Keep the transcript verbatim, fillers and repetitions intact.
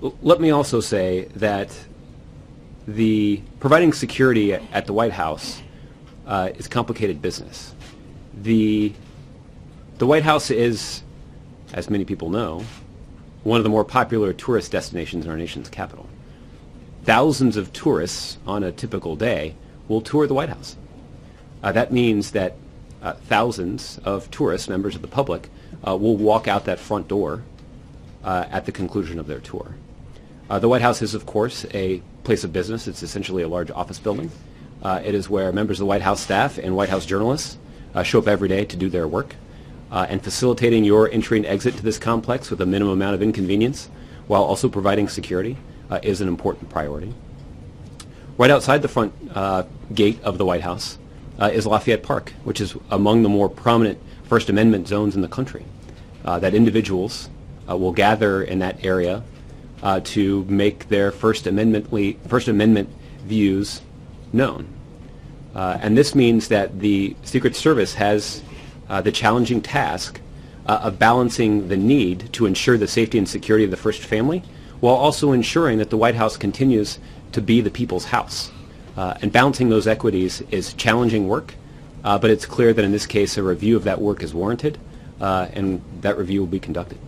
L- let me also say that the providing security at, at the White House uh, is complicated business. The the White House is, as many people know, one of the more popular tourist destinations in our nation's capital. Thousands of tourists on a typical day will tour the White House. Uh, that means that uh, thousands of tourists, members of the public, uh, will walk out that front door uh, at the conclusion of their tour. Uh, the White House is, of course, a place of business. It's essentially a large office building. Uh, it is where members of the White House staff and White House journalists uh, show up every day to do their work. Uh, and facilitating your entry and exit to this complex with a minimum amount of inconvenience while also providing security uh, is an important priority. Right outside the front uh, gate of the White House uh, is Lafayette Park, which is among the more prominent First Amendment zones in the country, uh, that individuals uh, will gather in that area uh, to make their First Amendment, First Amendment views known. Uh, and this means that the Secret Service has Uh, the challenging task uh, of balancing the need to ensure the safety and security of the first family while also ensuring that the White House continues to be the people's house. Uh, and balancing those equities is challenging work, uh, but it's clear that in this case a review of that work is warranted, uh, and that review will be conducted.